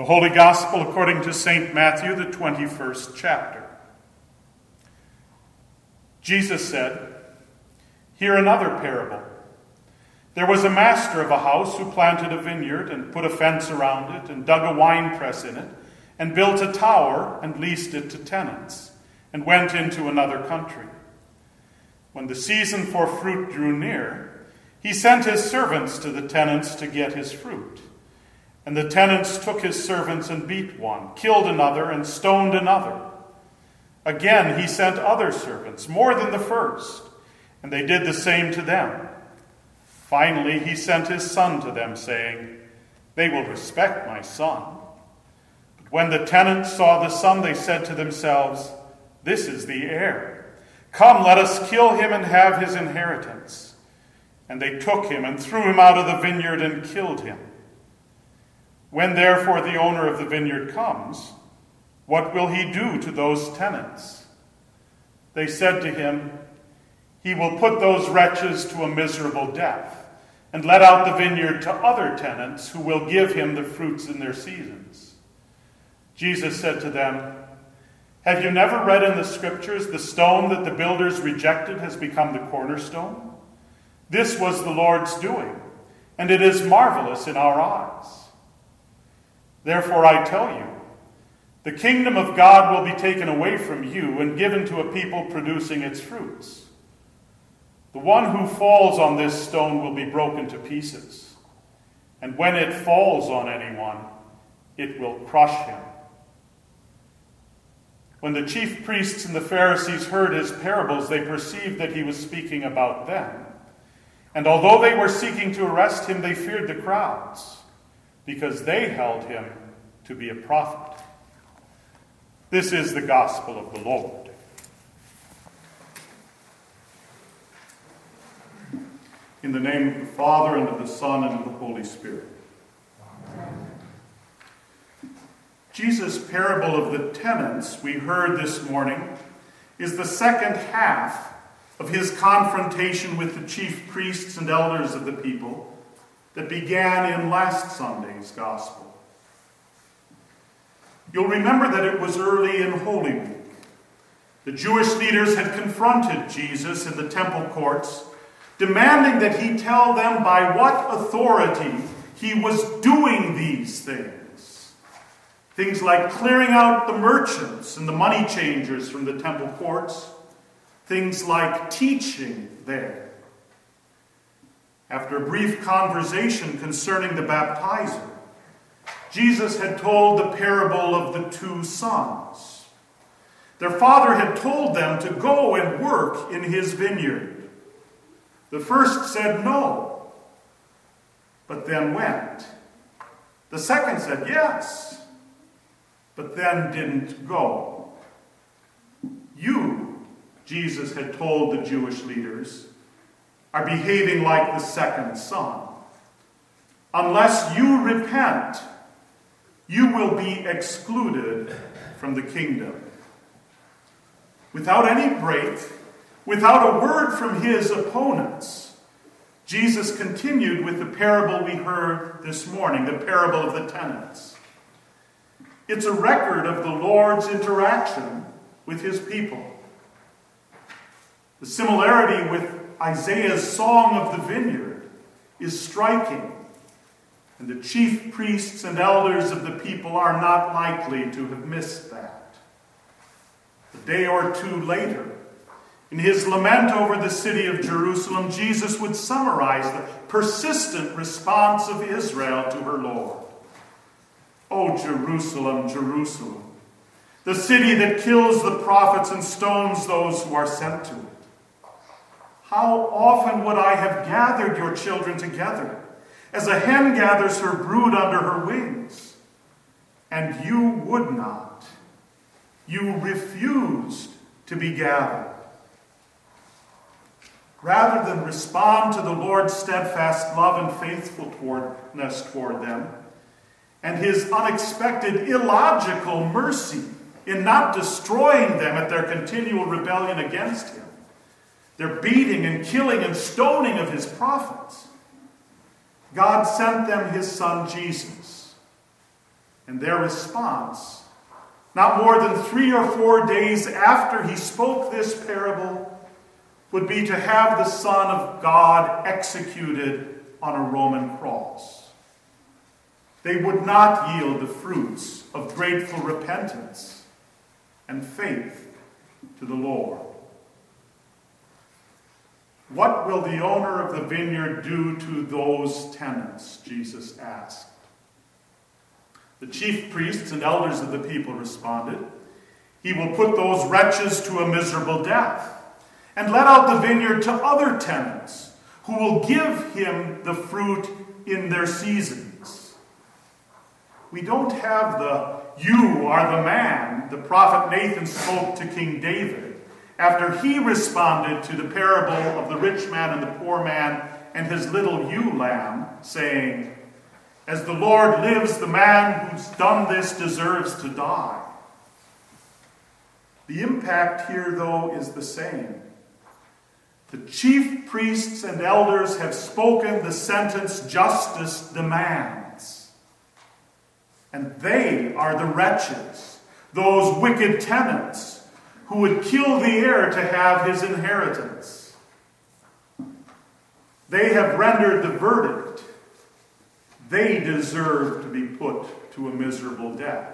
The Holy Gospel according to St. Matthew, the 21st chapter. Jesus said, "Hear another parable. There was a master of a house who planted a vineyard and put a fence around it and dug a winepress in it and built a tower and leased it to tenants and went into another country. When the season for fruit drew near, he sent his servants to the tenants to get his fruit. And the tenants took his servants and beat one, killed another, and stoned another. Again he sent other servants, more than the first, and they did the same to them. Finally he sent his son to them, saying, 'They will respect my son.' But when the tenants saw the son, they said to themselves, 'This is the heir. Come, let us kill him and have his inheritance.' And they took him and threw him out of the vineyard and killed him. When therefore the owner of the vineyard comes, what will he do to those tenants?" They said to him, "He will put those wretches to a miserable death, and let out the vineyard to other tenants who will give him the fruits in their seasons." Jesus said to them, "Have you never read in the Scriptures, the stone that the builders rejected has become the cornerstone? This was the Lord's doing, and it is marvelous in our eyes. Therefore I tell you, the kingdom of God will be taken away from you and given to a people producing its fruits. The one who falls on this stone will be broken to pieces, and when it falls on anyone, it will crush him." When the chief priests and the Pharisees heard his parables, they perceived that he was speaking about them. And although they were seeking to arrest him, they feared the crowds, because they held him to be a prophet. This is the gospel of the Lord. In the name of the Father, and of the Son, and of the Holy Spirit. Amen. Jesus' parable of the tenants we heard this morning is the second half of his confrontation with the chief priests and elders of the people that began in last Sunday's gospel. You'll remember that it was early in Holy Week. The Jewish leaders had confronted Jesus in the temple courts, demanding that he tell them by what authority he was doing these things. Things like clearing out the merchants and the money changers from the temple courts. Things like teaching there. After a brief conversation concerning the baptizer, Jesus had told the parable of the two sons. Their father had told them to go and work in his vineyard. The first said no, but then went. The second said yes, but then didn't go. You, Jesus had told the Jewish leaders, are behaving like the second son. Unless you repent, you will be excluded from the kingdom. Without any break, without a word from his opponents, Jesus continued with the parable we heard this morning, the parable of the tenants. It's a record of the Lord's interaction with his people. The similarity with Isaiah's song of the vineyard is striking, and the chief priests and elders of the people are not likely to have missed that. A day or two later, in his lament over the city of Jerusalem, Jesus would summarize the persistent response of Israel to her Lord. "O Jerusalem, Jerusalem, the city that kills the prophets and stones those who are sent to it. How often would I have gathered your children together, as a hen gathers her brood under her wings? And you would not. You refused to be gathered." Rather than respond to the Lord's steadfast love and faithfulness toward them, and his unexpected, illogical mercy in not destroying them at their continual rebellion against him, their beating and killing and stoning of his prophets, God sent them his son Jesus. And their response, not more than 3 or 4 days after he spoke this parable, would be to have the Son of God executed on a Roman cross. They would not yield the fruits of grateful repentance and faith to the Lord. What will the owner of the vineyard do to those tenants? Jesus asked. The chief priests and elders of the people responded, "He will put those wretches to a miserable death and let out the vineyard to other tenants who will give him the fruit in their seasons." We don't have the "you are the man" the prophet Nathan spoke to King David after he responded to the parable of the rich man and the poor man and his little ewe lamb, saying, "As the Lord lives, the man who's done this deserves to die." The impact here, though, is the same. The chief priests and elders have spoken the sentence justice demands. And they are the wretches, those wicked tenants who would kill the heir to have his inheritance. They have rendered the verdict. They deserve to be put to a miserable death.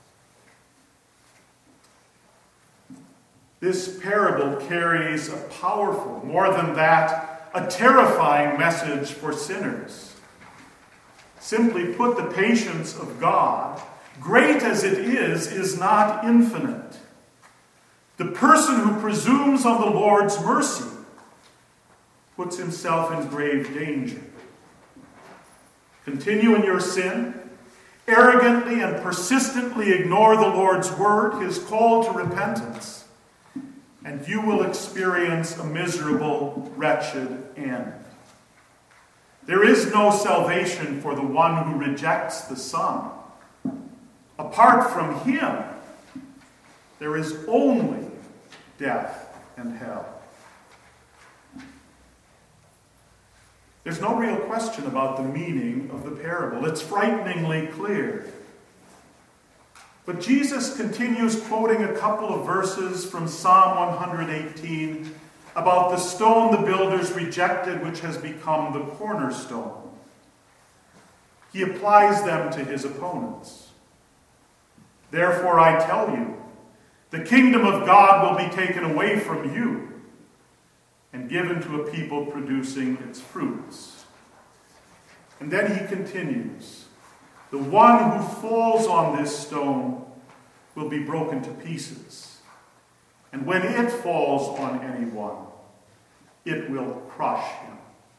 This parable carries a powerful, more than that, a terrifying message for sinners. Simply put, the patience of God, great as it is not infinite. The person who presumes on the Lord's mercy puts himself in grave danger. Continue in your sin, arrogantly and persistently ignore the Lord's word, his call to repentance, and you will experience a miserable, wretched end. There is no salvation for the one who rejects the Son. Apart from him, there is only death and hell. There's no real question about the meaning of the parable. It's frighteningly clear. But Jesus continues quoting a couple of verses from Psalm 118 about the stone the builders rejected, which has become the cornerstone. He applies them to his opponents. "Therefore I tell you, the kingdom of God will be taken away from you and given to a people producing its fruits." And then he continues, "The one who falls on this stone will be broken to pieces. And when it falls on anyone, it will crush him."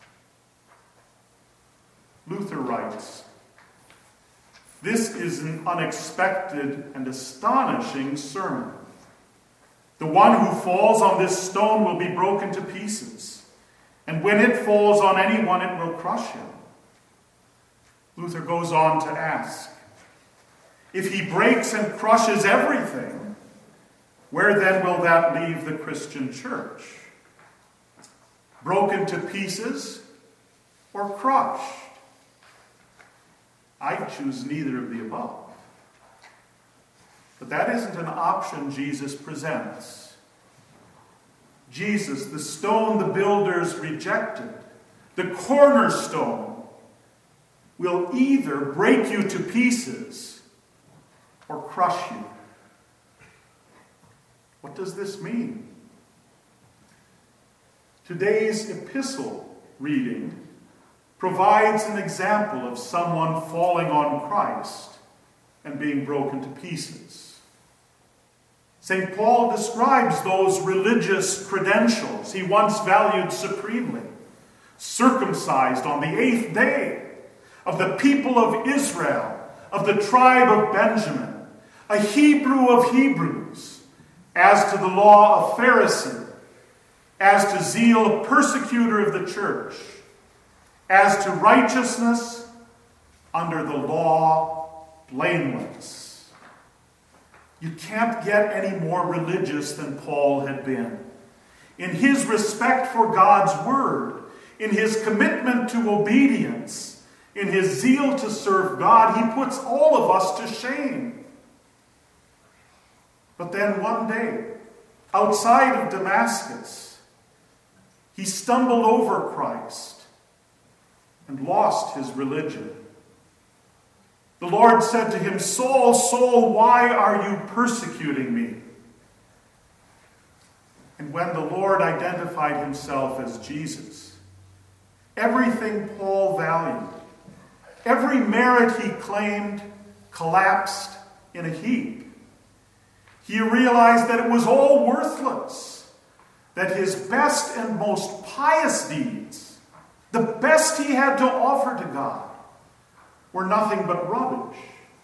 Luther writes, "This is an unexpected and astonishing sermon. The one who falls on this stone will be broken to pieces, and when it falls on anyone, it will crush him." Luther goes on to ask, if he breaks and crushes everything, where then will that leave the Christian church? Broken to pieces or crushed? I choose neither of the above. But that isn't an option Jesus presents. Jesus, the stone the builders rejected, the cornerstone, will either break you to pieces or crush you. What does this mean? Today's epistle reading provides an example of someone falling on Christ and being broken to pieces. St. Paul describes those religious credentials he once valued supremely, circumcised on the 8th day, of the people of Israel, of the tribe of Benjamin, a Hebrew of Hebrews, as to the law, a Pharisee, as to zeal, a persecutor of the church, as to righteousness, under the law, blameless. You can't get any more religious than Paul had been. In his respect for God's word, in his commitment to obedience, In his zeal to serve God, he puts all of us to shame. But then one day, outside of Damascus, he stumbled over Christ and lost his religion. The Lord said to him, "Saul, Saul, why are you persecuting me?" And when the Lord identified himself as Jesus, everything Paul valued, every merit he claimed, collapsed in a heap. He realized that it was all worthless, that his best and most pious deeds, the best he had to offer to God, were nothing but rubbish.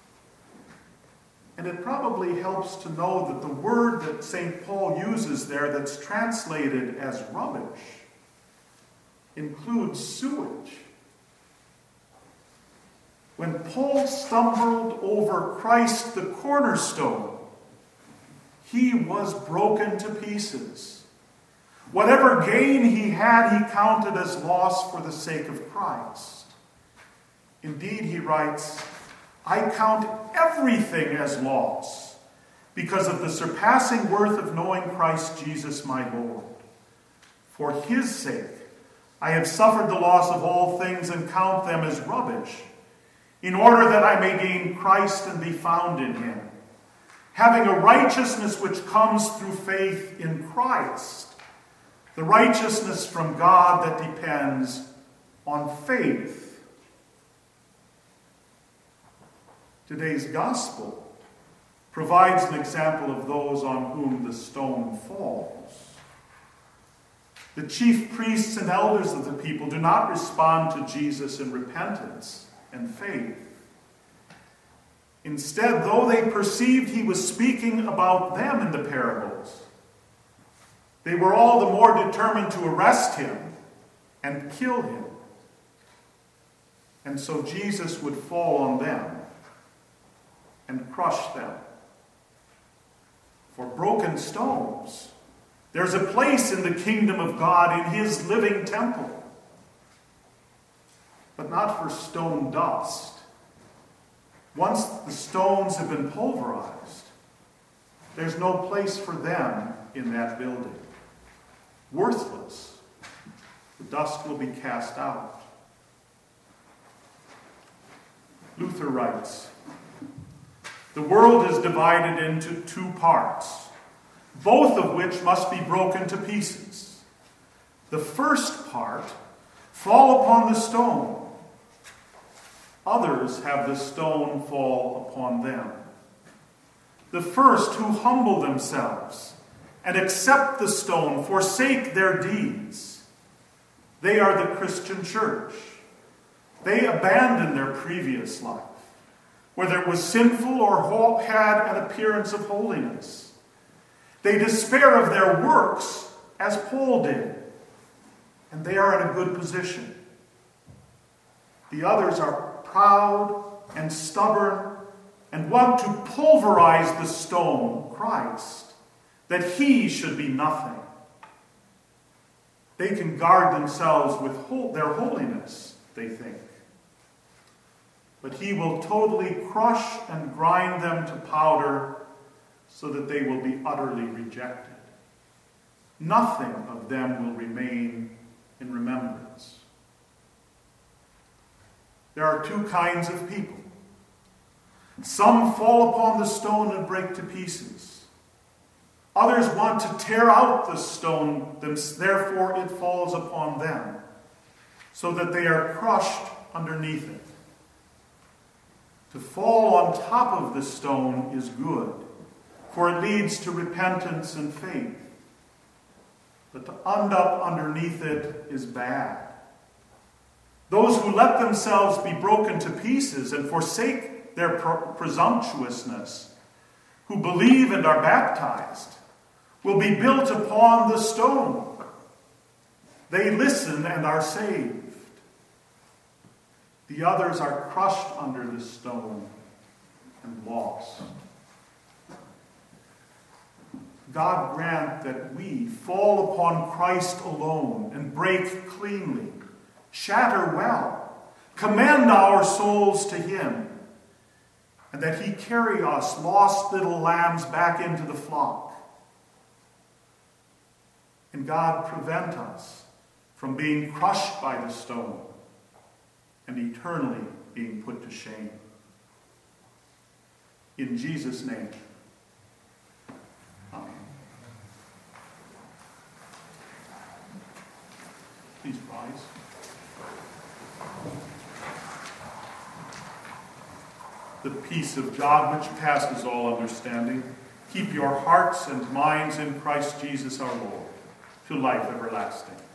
And it probably helps to know that the word that St. Paul uses there that's translated as rubbish includes sewage. When Paul stumbled over Christ the cornerstone, he was broken to pieces. Whatever gain he had, he counted as loss for the sake of Christ. Indeed, he writes, "I count everything as loss because of the surpassing worth of knowing Christ Jesus my Lord. For his sake, I have suffered the loss of all things and count them as rubbish, in order that I may gain Christ and be found in him, having a righteousness which comes through faith in Christ, the righteousness from God that depends on faith." Today's gospel provides an example of those on whom the stone falls. The chief priests and elders of the people do not respond to Jesus in repentance and faith. Instead, though they perceived he was speaking about them in the parables, they were all the more determined to arrest him and kill him. And so Jesus would fall on them and crush them. For broken stones, there's a place in the kingdom of God in his living temple, but not for stone dust. Once the stones have been pulverized, there's no place for them in that building. Worthless, the dust will be cast out. Luther writes, "The world is divided into two parts, both of which must be broken to pieces. The first part fall upon the stone. Others have the stone fall upon them. The first who humble themselves and accept the stone, forsake their deeds. They are the Christian church. They abandon their previous life, whether it was sinful or had an appearance of holiness. They despair of their works, as Paul did, and they are in a good position. The others are proud and stubborn and want to pulverize the stone, Christ, that he should be nothing. They can guard themselves with their holiness, they think. But he will totally crush and grind them to powder so that they will be utterly rejected. Nothing of them will remain in remembrance. There are two kinds of people. Some fall upon the stone and break to pieces. Others want to tear out the stone, therefore it falls upon them, so that they are crushed underneath it. To fall on top of the stone is good, for it leads to repentance and faith. But to end up underneath it is bad. Those who let themselves be broken to pieces and forsake their presumptuousness, who believe and are baptized, will be built upon the stone. They listen and are saved. The others are crushed under the stone and lost. God grant that we fall upon Christ alone and break cleanly, shatter well, commend our souls to him, and that he carry us, lost little lambs, back into the flock. And God, prevent us from being crushed by the stone and eternally being put to shame. In Jesus' name, amen. Please rise. The peace of God, which passes all understanding, keep your hearts and minds in Christ Jesus our Lord, to life everlasting.